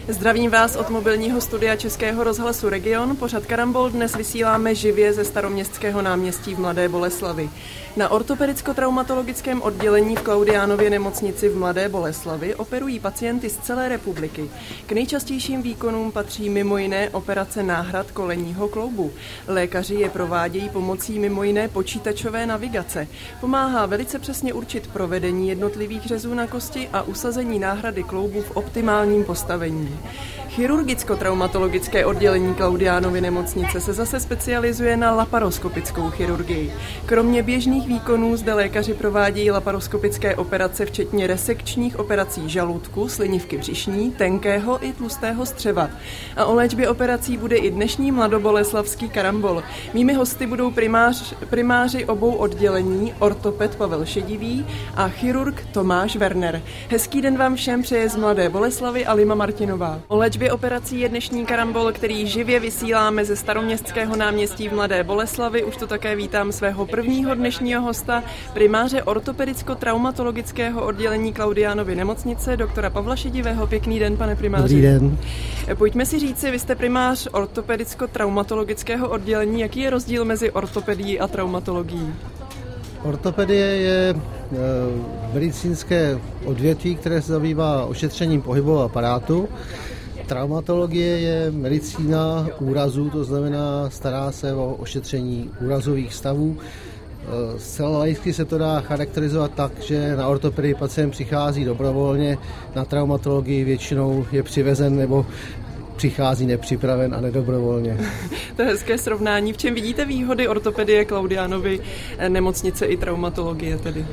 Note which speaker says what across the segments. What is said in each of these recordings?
Speaker 1: Zdravím vás od mobilního studia Českého rozhlasu Region. Pořad Karambol dnes vysíláme živě ze Staroměstského náměstí v Mladé Boleslavi. Na ortopedicko-traumatologickém oddělení v Klaudiánově nemocnici v Mladé Boleslavi operují pacienty z celé republiky. K nejčastějším výkonům patří mimo jiné operace náhrad kolenního kloubu. Lékaři je provádějí pomocí mimo jiné počítačové navigace. Pomáhá velice přesně určit provedení jednotlivých řezů na kosti a usazení náhrady kloubu v optimálním postavení. Chirurgicko-traumatologické oddělení Klaudiánovy nemocnice se zase specializuje na laparoskopickou chirurgii. Kromě běžných výkonů zde lékaři provádějí laparoskopické operace, včetně resekčních operací žaludku, slinivky břišní, tenkého i tlustého střeva. A o léčbě operací bude i dnešní mladoboleslavský karambol. Mými hosty budou primáři obou oddělení, ortoped Pavel Šedivý a chirurg Tomáš Werner. Hezký den vám všem přeje z Mladé Boleslavy Alima Martinová. O léčbě operací je dnešní karambol, který živě vysíláme ze Staroměstského náměstí v Mladé Boleslavi. Už tu také vítám svého prvního dnešního hosta, primáře ortopedicko-traumatologického oddělení Klaudiánovy nemocnice, doktora Pavla Šedivého. Pěkný den, pane primáři.
Speaker 2: Dobrý den.
Speaker 1: Pojďme si říci, vy jste primář ortopedicko-traumatologického oddělení. Jaký je rozdíl mezi ortopedií a traumatologií?
Speaker 2: Ortopedie je medicínské odvětví, které se zabývá ošetřením pohybového aparátu. Traumatologie je medicína úrazů, to znamená stará se o ošetření úrazových stavů. Zcela laicky se to dá charakterizovat tak, že na ortopedii pacient přichází dobrovolně, na traumatologii většinou je přivezen nebo přichází nepřipraven a nedobrovolně.
Speaker 1: To je hezké srovnání. V čem vidíte výhody ortopedie Klaudiánovy nemocnice i traumatologie tedy?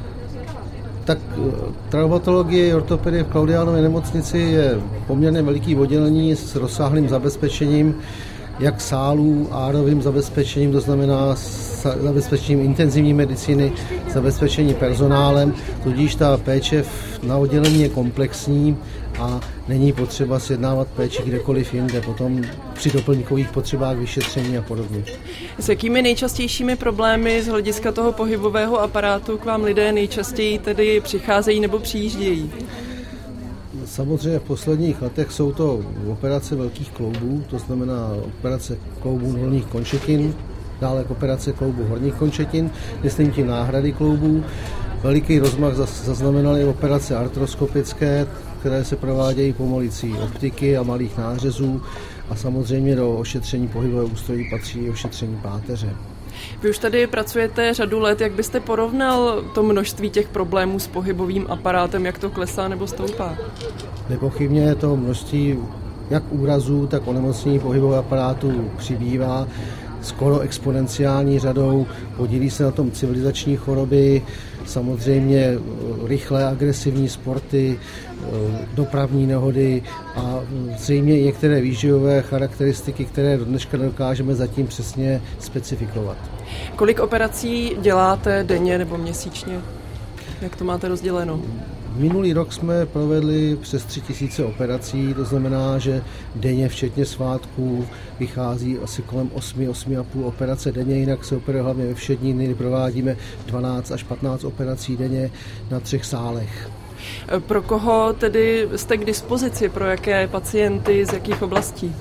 Speaker 2: Tak traumatologie a ortopedie v Klaudiánově nemocnici je poměrně veliký oddělení s rozsáhlým zabezpečením, jak sálů, árovým zabezpečením, to znamená zabezpečením intenzivní medicíny, zabezpečení personálem, tudíž ta péče na oddělení je komplexní a není potřeba sjednávat péči kdekoliv jinde, potom při doplňkových potřebách vyšetření a podobně.
Speaker 1: S jakými nejčastějšími problémy z hlediska toho pohybového aparátu k vám lidé nejčastěji tedy přicházejí nebo přijíždějí?
Speaker 2: Samozřejmě v posledních letech jsou to operace velkých kloubů, to znamená operace kloubů dolních končetin, dále operace kloubů horních končetin, myslím tím náhrady kloubů. Veliký rozmach zaznamenaly operace artroskopické, které se provádějí pomocí optiky a malých nářezů a samozřejmě do ošetření pohybového ústrojí patří ošetření páteře.
Speaker 1: Vy už tady pracujete řadu let, jak byste porovnal to množství těch problémů s pohybovým aparátem, jak to klesá nebo stoupá?
Speaker 2: Nepochybně to množství jak úrazů, tak onemocnění pohybového aparátu přibývá skoro exponenciální řadou, podílí se na tom civilizační choroby, samozřejmě rychlé agresivní sporty, dopravní nehody a zřejmě některé výživové charakteristiky, které do dneška nedokážeme zatím přesně specifikovat.
Speaker 1: Kolik operací děláte denně nebo měsíčně? Jak to máte rozděleno?
Speaker 2: Minulý rok jsme provedli přes 3000 operací, to znamená, že denně včetně svátků vychází asi kolem 8,5 operace denně, jinak se operuje hlavně ve všední dny, kdy provádíme 12 až 15 operací denně na 3 sálech.
Speaker 1: Pro koho tedy jste k dispozici, pro jaké pacienty, z jakých oblastí?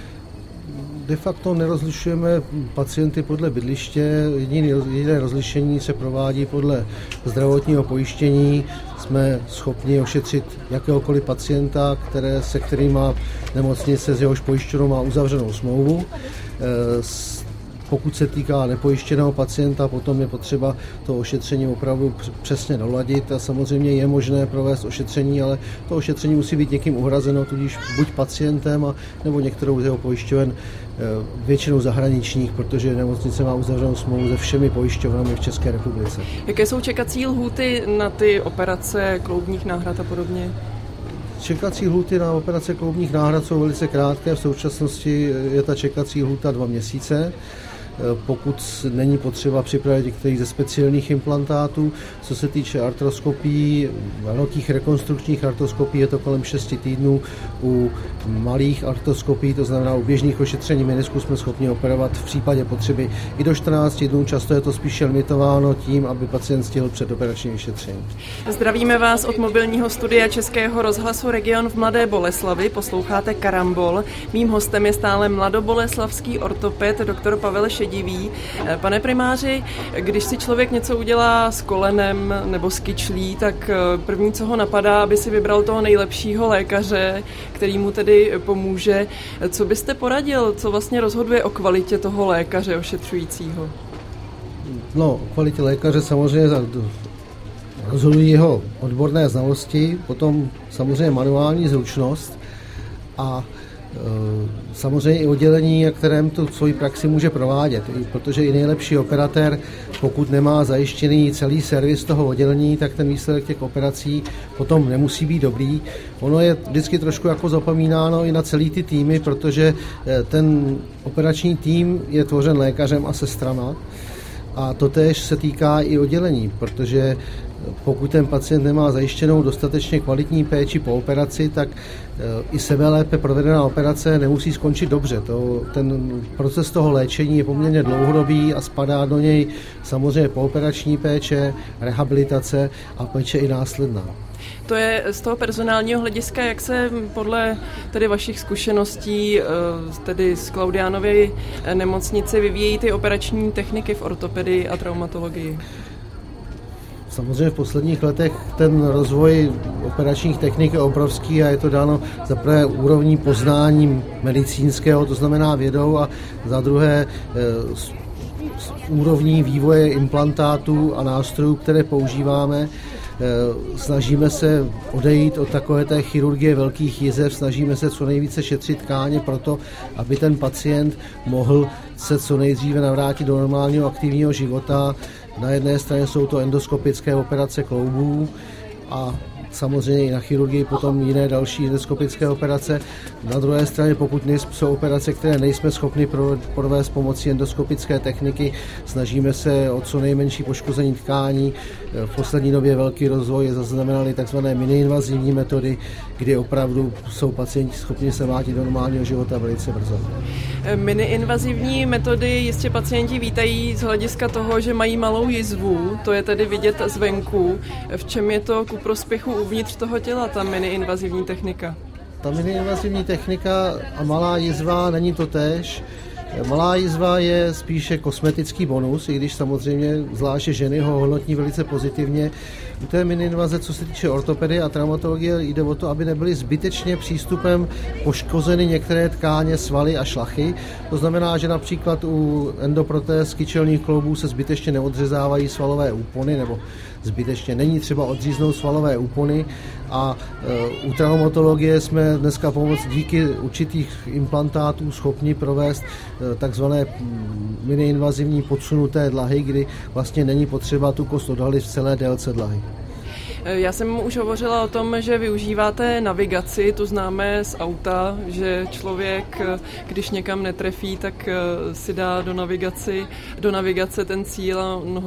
Speaker 2: De facto nerozlišujeme pacienty podle bydliště, jediné rozlišení se provádí podle zdravotního pojištění. Jsme schopni ošetřit jakéhokoliv pacienta, se kterým má nemocnice, s jehož pojišťovnou má uzavřenou smlouvu. Pokud se týká nepojištěného pacienta, potom je potřeba to ošetření opravdu přesně doladit a samozřejmě je možné provést ošetření, ale to ošetření musí být někým uhrazeno, tudíž buď pacientem nebo některou z jeho pojišťoven, většinou zahraničních, protože nemocnice má uzavřenou smlouvu se všemi pojišťovnami v České republice.
Speaker 1: Jaké jsou čekací lhůty na ty operace kloubních náhrad a podobně?
Speaker 2: Čekací lhůty na operace kloubních náhrad jsou velice krátké, v současnosti je ta čekací lhůta 2 měsíce. pokud není potřeba připravit některých ze speciálních implantátů. Co se týče artroskopií, velkých rekonstrukčních artroskopií je to kolem 6 týdnů. U malých artroskopií, to znamená u běžných ošetření menisku, jsme schopni operovat v případě potřeby i do 14 dnů. Často je to spíše limitováno tím, aby pacient stihl předoperační vyšetření.
Speaker 1: Zdravíme vás od mobilního studia Českého rozhlasu Region v Mladé Boleslavi. Posloucháte Karambol. Mým hostem je stále mladoboleslavský ortoped doktor Pavel Šedivý. Pane primáři, když si člověk něco udělá s kolenem nebo s kyčlí, tak první, co ho napadá, aby si vybral toho nejlepšího lékaře, který mu tedy pomůže. Co byste poradil? Co vlastně rozhoduje o kvalitě toho lékaře ošetřujícího?
Speaker 2: No, o kvalitě lékaře samozřejmě rozhodují jeho odborné znalosti, potom samozřejmě manuální zručnost a samozřejmě i oddělení, na kterém tu svoji praxi může provádět, protože i nejlepší operatér, pokud nemá zajištěný celý servis toho oddělení, tak ten výsledek těch operací potom nemusí být dobrý. Ono je vždycky trošku jako zapomínáno i na celý ty týmy, protože ten operační tým je tvořen lékařem a sestrama. A totéž se týká i oddělení, protože pokud ten pacient nemá zajištěnou dostatečně kvalitní péči po operaci, tak i sebelépe provedená operace nemusí skončit dobře. Ten proces toho léčení je poměrně dlouhodobý a spadá do něj samozřejmě pooperační péče, rehabilitace a péče i následná.
Speaker 1: To je z toho personálního hlediska, jak se podle tedy vašich zkušeností, tedy z Klaudiánovy nemocnice, vyvíjejí ty operační techniky v ortopedii a traumatologii?
Speaker 2: Samozřejmě v posledních letech ten rozvoj operačních technik je obrovský a je to dáno za prvé úrovní poznáním medicínského, to znamená vědou, a za druhé úrovní vývoje implantátů a nástrojů, které používáme. Snažíme se odejít od takové té chirurgie velkých jizev, snažíme se co nejvíce šetřit tkáně proto, aby ten pacient mohl se co nejdříve navrátit do normálního aktivního života. Na jedné straně jsou to endoskopické operace kloubů a samozřejmě i na chirurgii potom jiné další endoskopické operace. Na druhé straně, pokud jsou operace, které nejsme schopni provést pomocí endoskopické techniky, snažíme se o co nejmenší poškození tkání. V poslední době velký rozvoj zaznamenaly tzv. Miniinvazivní metody, kdy opravdu jsou pacienti schopni se vrátit do normálního života velice brzo.
Speaker 1: Miniinvazivní metody jistě pacienti vítají z hlediska toho, že mají malou jizvu, to je tedy vidět zvenku. V čem je to ku prospěchu uvnitř toho těla, ta miniinvazivní technika?
Speaker 2: Ta miniinvazivní technika a malá jizva není totéž. Malá jizva je spíše kosmetický bonus, i když samozřejmě zvláště ženy ho hodnotí velice pozitivně. U té miniinvaze, co se týče ortopedie a traumatologie, jde o to, aby nebyly zbytečně přístupem poškozeny některé tkáně, svaly a šlachy. To znamená, že například u endoprotéz kyčelních kloubů se zbytečně neodřezávají svalové úpony, nebo zbytečně není třeba odříznout svalové úpony, a u traumatologie jsme dneska díky určitých implantátů schopni provést takzvané miniinvazivní podsunuté dlahy, kdy vlastně není potřeba tu kost odhalit v celé délce dlahy.
Speaker 1: Já jsem už hovořila o tom, že využíváte navigaci, to známe z auta, že člověk, když někam netrefí, tak si dá do navigace ten cíl a ona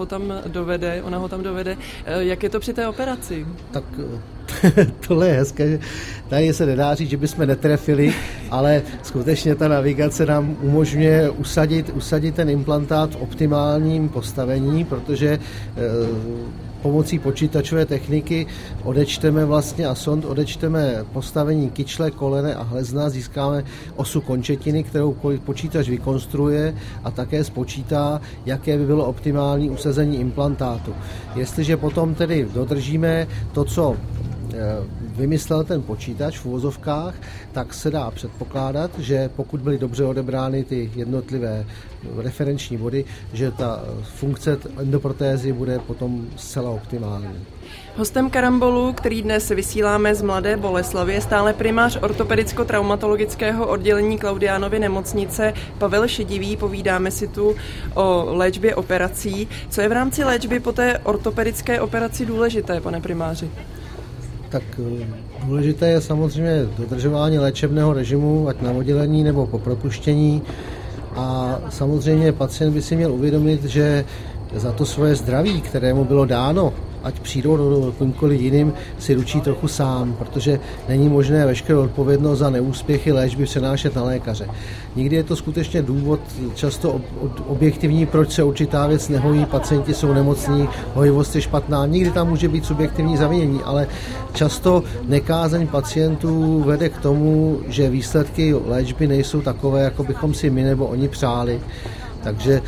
Speaker 1: ho tam dovede. Jak je to při té operaci?
Speaker 2: Tak tohle je hezké. Tady se nedá říct, že bychom netrefili, ale skutečně ta navigace nám umožňuje usadit ten implantát v optimálním postavení, protože pomocí počítačové techniky odečteme vlastně a sond odečteme postavení kyčle, kolene a hlezna, získáme osu končetiny, kterou počítač vykonstruuje a také spočítá, jaké by bylo optimální usazení implantátu. Jestliže potom tedy dodržíme to, co vymyslel ten počítač v uvozovkách, tak se dá předpokládat, že pokud byly dobře odebrány ty jednotlivé referenční body, že ta funkce endoprotézy bude potom zcela optimální.
Speaker 1: Hostem Karambolu, který dnes vysíláme z Mladé Boleslavy, je stále primář ortopedicko-traumatologického oddělení Klaudiánovy nemocnice Pavel Šedivý. Povídáme si tu o léčbě operací. Co je v rámci léčby po té ortopedické operaci důležité, pane primáři?
Speaker 2: Tak důležité je samozřejmě dodržování léčebného režimu, ať na oddělení nebo po propuštění. A samozřejmě pacient by si měl uvědomit, že za to svoje zdraví, kterému bylo dáno, ať přírodou nebo kýmkoliv jiným, si ručí trochu sám, protože není možné veškerou odpovědnost za neúspěchy léčby přenášet na lékaře. Někdy je to skutečně důvod často objektivní, proč se určitá věc nehojí, pacienti jsou nemocní, hojivost je špatná, někdy tam může být subjektivní zavinění, ale často nekázeň pacientů vede k tomu, že výsledky léčby nejsou takové, jako bychom si my nebo oni přáli. Takže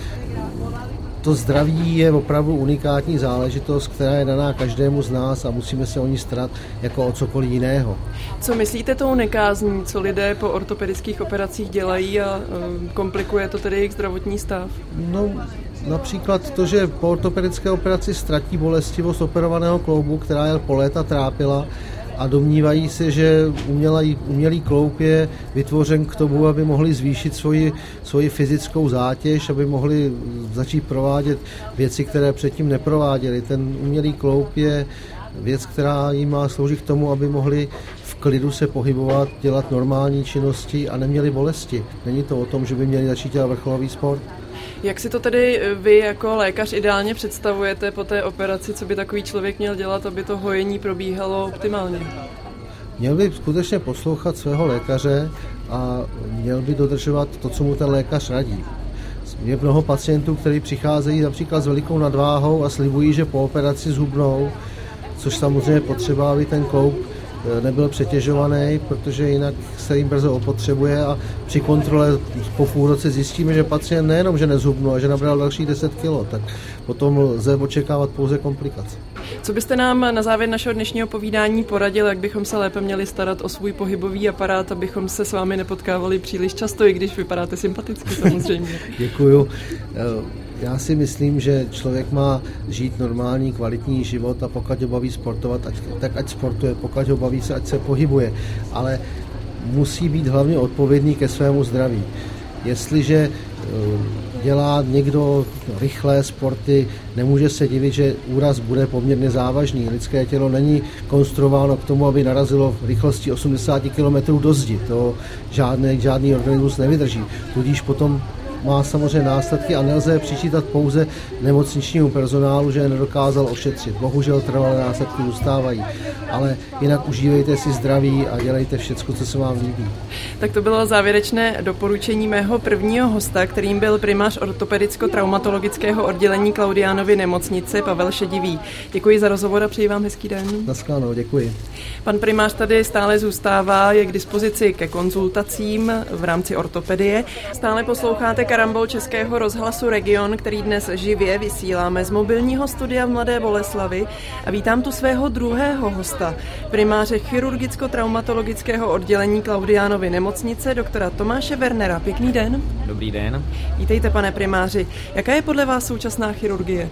Speaker 2: to zdraví je opravdu unikátní záležitost, která je daná každému z nás a musíme se o ní starat jako o cokoliv jiného.
Speaker 1: Co myslíte tou nekázní, co lidé po ortopedických operacích dělají a komplikuje to tedy jejich zdravotní stav?
Speaker 2: No, například to, že po ortopedické operaci ztratí bolestivost operovaného kloubu, která je po léta trápila, a domnívají se, že umělý kloub je vytvořen k tomu, aby mohli zvýšit svoji fyzickou zátěž, aby mohli začít provádět věci, které předtím neprováděli. Ten umělý kloub je věc, která jim má sloužit k tomu, aby mohli v klidu se pohybovat, dělat normální činnosti a neměli bolesti. Není to o tom, že by měli začít dělat vrcholový sport.
Speaker 1: Jak si to tedy vy jako lékař ideálně představujete po té operaci, co by takový člověk měl dělat, aby to hojení probíhalo optimálně?
Speaker 2: Měl by skutečně poslouchat svého lékaře a měl by dodržovat to, co mu ten lékař radí. Je mnoho pacientů, kteří přicházejí například s velikou nadváhou a slibují, že po operaci zhubnou, což samozřejmě potřeba, aby ten kloub nebyl přetěžovaný, protože jinak se jim brzo opotřebuje a při kontrole po půl roce zjistíme, že pacient nejenom, že nezhubnul, a že nabral další 10 kg, tak potom lze očekávat pouze komplikace.
Speaker 1: Co byste nám na závěr našeho dnešního povídání poradil, jak bychom se lépe měli starat o svůj pohybový aparát, abychom se s vámi nepotkávali příliš často, i když vypadáte sympaticky samozřejmě?
Speaker 2: Děkuju. Já si myslím, že člověk má žít normální, kvalitní život a pokud ho baví sportovat, tak ať sportuje, pokud ho baví se, ať se pohybuje, ale musí být hlavně odpovědný ke svému zdraví. Jestliže dělá někdo rychlé sporty, nemůže se divit, že úraz bude poměrně závažný. Lidské tělo není konstruováno k tomu, aby narazilo v rychlosti 80 km do zdi. To žádný organismus nevydrží. Tudíž potom má samozřejmě následky a nelze přičítat pouze nemocničnímu personálu, že je nedokázal ošetřit. Bohužel trvalé následky zůstávají, ale jinak užívejte si zdraví a dělejte všechno, co se vám líbí.
Speaker 1: Tak to bylo závěrečné doporučení mého prvního hosta, kterým byl primář ortopedicko-traumatologického oddělení Klaudiánovy nemocnice Pavel Šedivý. Děkuji za rozhovor a přeji vám hezký den.
Speaker 2: Naschledanou, děkuji.
Speaker 1: Pan primář tady stále zůstává, je k dispozici ke konzultacím v rámci ortopedie. Stále posloucháte Karambol Českého rozhlasu Region, který dnes živě vysíláme z mobilního studia v Mladé Boleslavi a vítám tu svého druhého hosta, primáře chirurgicko-traumatologického oddělení Klaudiánovy nemocnice, doktora Tomáše Wernera. Pěkný den.
Speaker 3: Dobrý den.
Speaker 1: Vítejte, pane primáři. Jaká je podle vás současná chirurgie?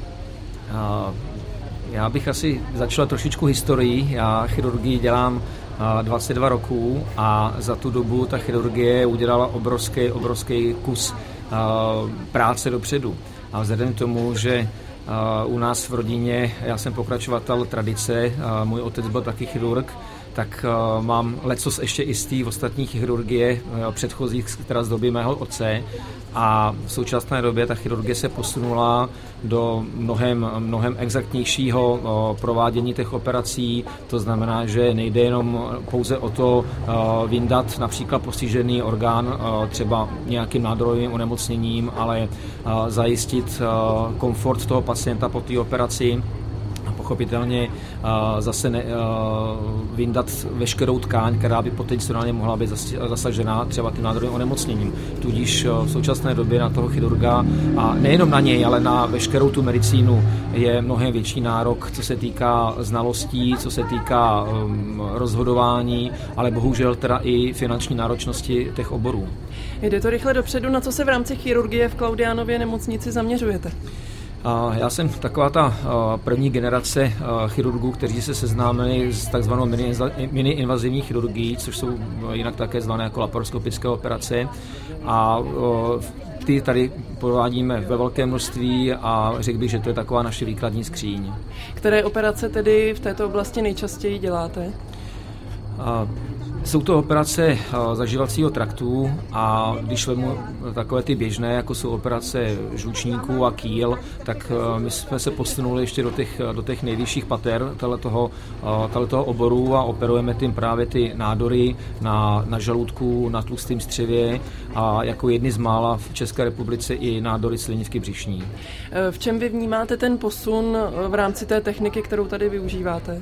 Speaker 3: Já bych asi začal trošičku historií. Já chirurgii dělám 22 roků a za tu dobu ta chirurgie udělala obrovský kus práce dopředu. A vzhledem k tomu, že u nás v rodině, já jsem pokračovatel tradice, můj otec byl taky chirurg, tak mám lecos ještě i z té ostatní chirurgie předchozích, která z doby mého otce. A v současné době ta chirurgie se posunula do mnohem exaktnějšího provádění těch operací. To znamená, že nejde jenom pouze o to vyndat například postižený orgán třeba nějakým nádorovým onemocněním, ale zajistit komfort toho pacienta po té operaci. Pochopitelně zase vyndat veškerou tkáň, která by potenciálně mohla být zasažená třeba tím nádorovým onemocněním. Tudíž v současné době na toho chirurga, a nejenom na něj, ale na veškerou tu medicínu je mnohem větší nárok, co se týká znalostí, co se týká rozhodování, ale bohužel teda i finanční náročnosti těch oborů.
Speaker 1: Jde to rychle dopředu, na co se v rámci chirurgie v Klaudiánově nemocnici zaměřujete?
Speaker 3: Já jsem taková ta první generace chirurgů, kteří se seznámili s takzvanou mini-invazivní chirurgií, což jsou jinak také zvané jako laparoskopické operace. A ty tady provádíme ve velké množství a řekl bych, že to je taková naše výkladní skříň.
Speaker 1: Které operace tedy v této oblasti nejčastěji děláte?
Speaker 3: Jsou to operace zažívacího traktu a když vezmu takové ty běžné, jako jsou operace žlučníků a kýl, tak my jsme se posunuli ještě do těch nejvyšších pater tohoto oboru a operujeme tím právě ty nádory na žaludku, na tlustém střevě a jako jedny z mála v České republice i nádory slinivky břišní.
Speaker 1: V čem vy vnímáte ten posun v rámci té techniky, kterou tady využíváte?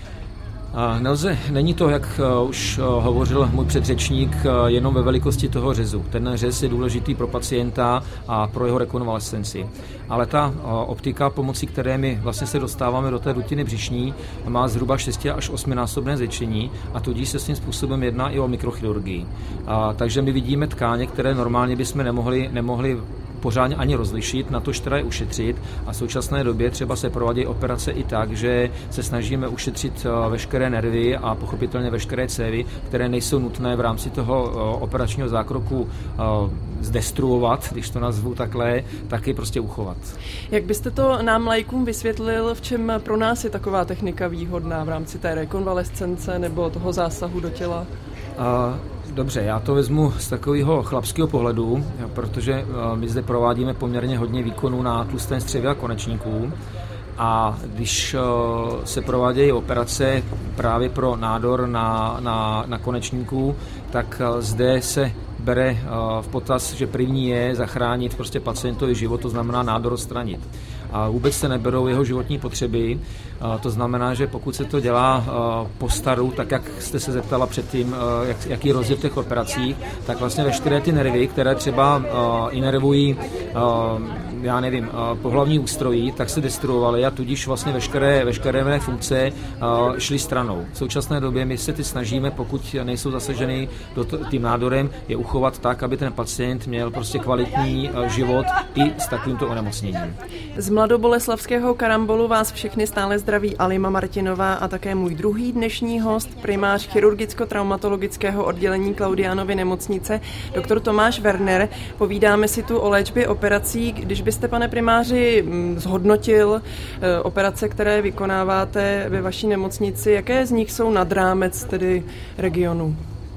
Speaker 3: Není to, jak už hovořil můj předřečník, jenom ve velikosti toho řezu. Ten řez je důležitý pro pacienta a pro jeho rekonvalescenci. Ale ta optika, pomocí které my vlastně se dostáváme do té dutiny břišní, má zhruba 6 až 8násobné zvětšení a tudíž se svým způsobem jedná i o mikrochirurgii. Takže my vidíme tkáně, které normálně bychom nemohli pořádně ani rozlišit, na to teda je ušetřit a v současné době třeba se provádí operace i tak, že se snažíme ušetřit veškeré nervy a pochopitelně veškeré cévy, které nejsou nutné v rámci toho operačního zákroku zdestruovat, když to nazvu takhle, taky prostě uchovat. Jak
Speaker 1: byste to nám laikům vysvětlil, v čem pro nás je taková technika výhodná v rámci té rekonvalescence nebo toho zásahu do těla?
Speaker 3: Dobře, já to vezmu z takového chlapského pohledu, protože my zde provádíme poměrně hodně výkonů na tlustém střevě a konečníků. A když se provádějí operace právě pro nádor na konečníku, tak zde se bere v potaz, že první je zachránit prostě pacientovi život, to znamená nádor odstranit. A vůbec se neberou jeho životní potřeby, to znamená, že pokud se to dělá po staru, tak jak jste se zeptala předtím, jaký je rozdíl v těch operacích, tak vlastně veškeré ty nervy, které třeba inervují pohlavní ústrojí, tak se destruovaly a tudíž vlastně veškeré funkce šly stranou. V současné době my se ty snažíme, pokud nejsou zasaženy tím nádorem, je uchovat tak, aby ten pacient měl prostě kvalitní život i s takovýmto onemocněním.
Speaker 1: Z mladoboleslavského Karambolu vás všechny stále zdraví Alima Martinová a také můj druhý dnešní host, primář chirurgicko-traumatologického oddělení Klaudiánovy nemocnice, doktor Tomáš Werner. Povídáme si tu o léčbě operací. Když byste, pane primáři, zhodnotil operace, které vykonáváte ve vaší nemocnici, jaké z nich jsou nad rámec tedy regionu?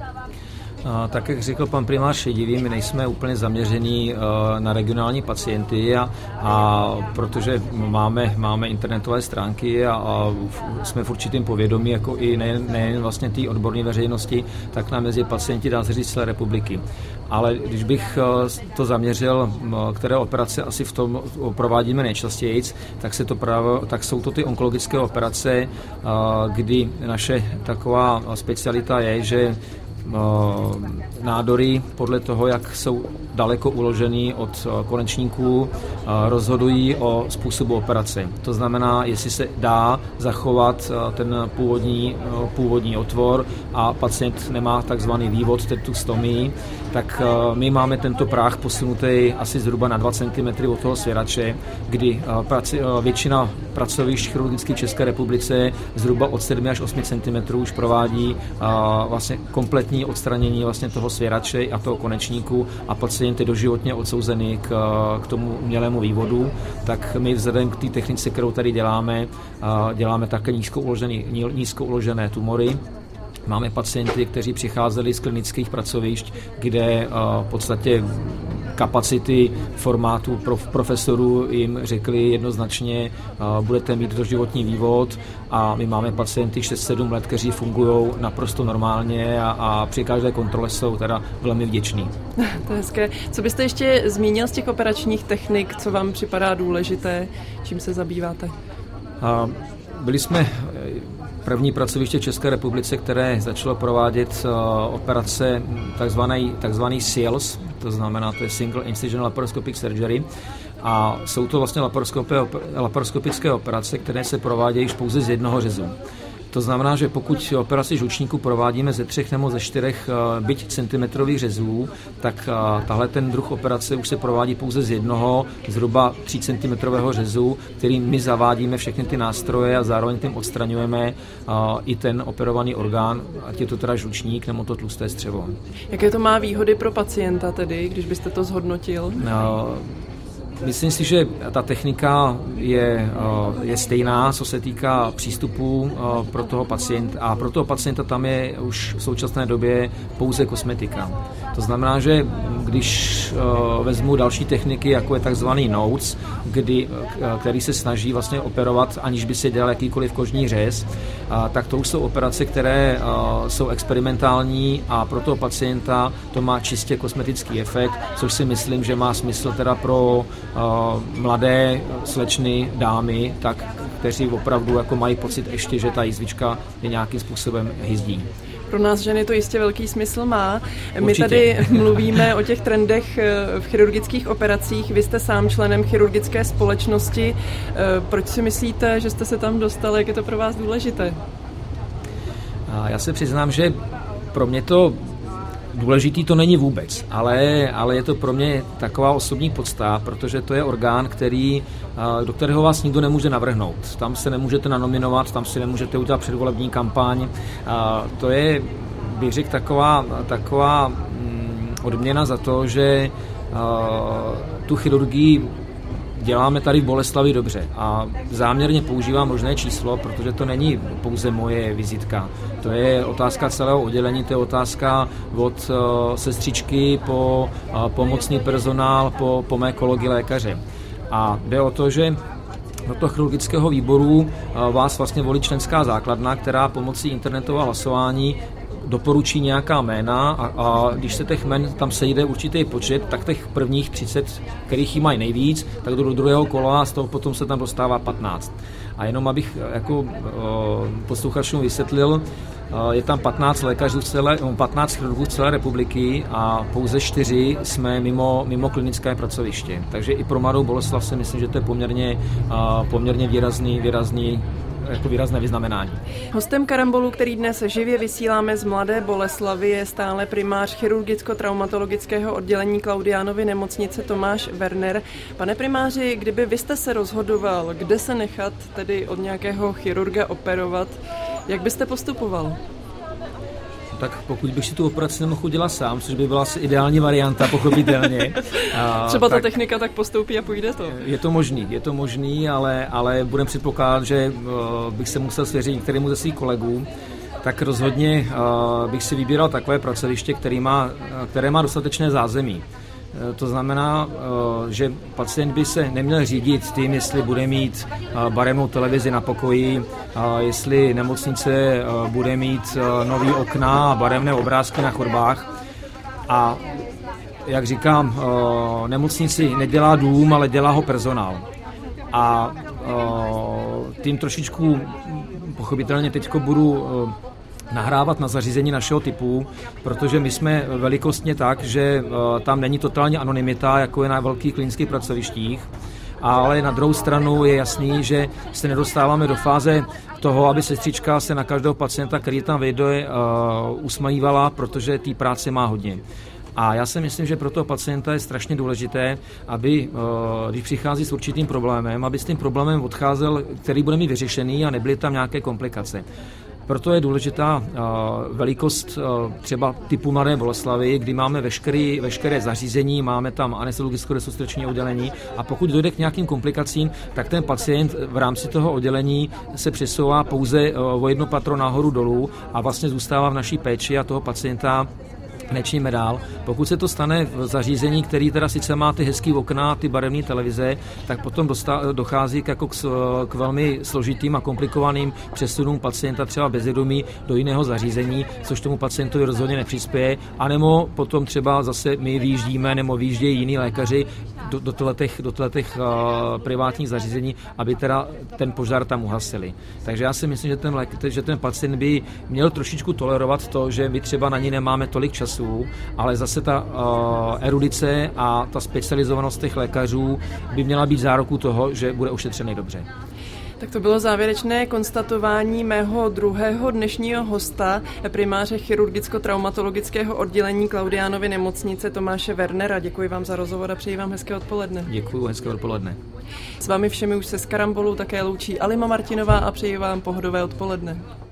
Speaker 3: Tak, jak řekl pan primář Šedivý, my nejsme úplně zaměření na regionální pacienty a protože máme internetové stránky a jsme v určitém povědomí, jako i nejen vlastně té odborné veřejnosti, tak nám mezi pacienti dá se říct celé republiky. Ale když bych to zaměřil, které operace asi v tom provádíme nejčastěji, tak jsou to ty onkologické operace, kdy naše taková specialita je, že nádory podle toho, jak jsou daleko uložený od konečníků, rozhodují o způsobu operace. To znamená, jestli se dá zachovat ten původní otvor a pacient nemá takzvaný vývod, tu stomii, tak my máme tento práh posunutý asi zhruba na 2 cm od toho svěrače, kdy většina pracovišť chirurgických v České republice zhruba od 7 až 8 cm už provádí vlastně kompletní odstranění vlastně toho svěrače a toho konečníku a pacient je doživotně odsouzený k tomu umělému vývodu, tak my vzhledem k té technice, kterou tady děláme také nízko uložené tumory. Máme pacienty, kteří přicházeli z klinických pracovišť, kde v podstatě kapacity formátu profesorů jim řekli jednoznačně, budete mít doživotní vývod a my máme pacienty 6-7 let, kteří fungují naprosto normálně a při každé kontrole jsou teda velmi vděční.
Speaker 1: To je hezké. Co byste ještě zmínil z těch operačních technik, co vám připadá důležité, čím se zabýváte?
Speaker 3: Byli jsme první pracoviště v České republice, které začalo provádět operace takzvaný SILS, to znamená, to je Single Incision Laparoscopic Surgery, a jsou to vlastně laparoskopické operace, které se provádějí už pouze z jednoho řezu. To znamená, že pokud operaci žlučníku provádíme ze 3 nebo ze 4 byť centimetrových řezů, tak tahle ten druh operace už se provádí pouze z jednoho zhruba 3 centimetrového řezu, kterým my zavádíme všechny ty nástroje a zároveň tím odstraňujeme i ten operovaný orgán, ať je to teda žlučník nebo to tlusté střevo.
Speaker 1: Jaké to má výhody pro pacienta tedy, když byste to zhodnotil?
Speaker 3: Myslím si, že ta technika je stejná, co se týká přístupu pro toho pacienta, a pro toho pacienta tam je už v současné době pouze kosmetika. To znamená, že když vezmu další techniky, jako je takzvaný NOTES, který se snaží vlastně operovat, aniž by se dělal jakýkoliv kožní řez, tak to už jsou operace, které jsou experimentální a pro toho pacienta to má čistě kosmetický efekt, což si myslím, že má smysl teda pro mladé slečny, dámy, tak, kteří opravdu jako mají pocit ještě, že ta jizvička je nějakým způsobem hyzdí.
Speaker 1: Pro nás ženy to jistě velký smysl má. My
Speaker 3: Určitě.
Speaker 1: tady mluvíme o těch trendech v chirurgických operacích. Vy jste sám členem chirurgické společnosti. Proč si myslíte, že jste se tam dostali? Jak je to pro vás důležité?
Speaker 3: Já se přiznám, že pro mě to důležitý to není vůbec, ale je to pro mě taková osobní podsta, protože to je orgán, do kterého vás nikdo nemůže navrhnout. Tam se nemůžete nanominovat, tam si nemůžete udělat předvolební kampaň. To je, bych řekl, taková odměna za to, že tu chirurgii děláme tady v Boleslavi dobře a záměrně používám možné číslo, protože to není pouze moje vizitka. To je otázka celého oddělení, to je otázka od sestřičky po pomocný personál, po mé kolegy lékaře. A jde o to, že do toho chirurgického výboru vás vlastně volí členská základna, která pomocí internetového hlasování doporučí nějaká jména a když se těch jmen tam sejde určitý počet, tak těch prvních 30, kterých jí mají nejvíc, tak do druhého kola a z toho potom se tam dostává 15. A jenom abych jako posluchačům vysvětlil, je tam 15 lékařů 15 chirurgů z celé republiky a pouze 4 jsme mimo klinické pracoviště. Takže i pro Mladou Boleslav si myslím, že to je poměrně výrazné vyznamenání.
Speaker 1: Hostem Karambolu, který dnes živě vysíláme z Mladé Boleslavy, je stále primář chirurgicko-traumatologického oddělení Klaudiánovy nemocnice Tomáš Werner. Pane primáři, kdyby vy jste se rozhodoval, kde se nechat tedy od nějakého chirurga operovat, jak byste postupoval?
Speaker 3: Tak pokud bych si tu operaci nemohl udělat sám, což by byla asi ideální varianta, pochopitelně.
Speaker 1: Třeba ta technika tak postoupí a půjde to.
Speaker 3: Je to možný, ale budem předpokládat, že bych se musel svěřit některému ze svých kolegů, tak rozhodně bych si vybíral takové pracoviště, které má dostatečné zázemí. To znamená, že pacient by se neměl řídit tím, jestli bude mít barevnou televizi na pokoji, jestli nemocnice bude mít nový okna a barevné obrázky na chodbách. A jak říkám, nemocnici nedělá dům, ale dělá ho personál. A tím trošičku pochopitelně teďko budu nahrávat na zařízení našeho typu, protože my jsme velikostně tak, že tam není totální anonymita, jako je na velkých klinických pracovištích, ale na druhou stranu je jasný, že se nedostáváme do fáze toho, aby sestřička se na každého pacienta, který tam vejde, usmívala, protože té práce má hodně. A já si myslím, že pro toho pacienta je strašně důležité, aby, když přichází s určitým problémem, aby s tím problémem odcházel, který bude mít vyřešený a nebyly tam nějaké komplikace. Proto je důležitá velikost třeba typu Mladé Boleslavy, kdy máme veškeré zařízení, máme tam anesteziologicko-resuscitační oddělení a pokud dojde k nějakým komplikacím, tak ten pacient v rámci toho oddělení se přesouvá pouze o jedno patro nahoru dolů a vlastně zůstává v naší péči a toho pacienta nečíme dál. Pokud se to stane v zařízení, který teda sice má ty hezký okna, ty barevné televize, tak potom dochází k velmi složitým a komplikovaným přesunům pacienta třeba bezvědomí do jiného zařízení, což tomu pacientovi rozhodně nepřispěje, anebo potom třeba zase my vyjíždíme nebo vyjíždějí jiní lékaři do těch privátních zařízení, aby teda ten požár tam uhasili. Takže já si myslím, že ten pacient by měl trošičku tolerovat to, že my třeba na ní nemáme tolik času, ale zase ta erudice a ta specializovanost těch lékařů by měla být zárukou toho, že bude ošetřený dobře.
Speaker 1: Tak to bylo závěrečné konstatování mého druhého dnešního hosta, primáře chirurgicko-traumatologického oddělení Klaudiánovy nemocnice Tomáše Wernera. Děkuji vám za rozhovor a přeji vám hezké odpoledne.
Speaker 3: Děkuji, hezké odpoledne.
Speaker 1: S vámi všemi už se z Karambolu také loučí Alima Martinová a přeji vám pohodové odpoledne.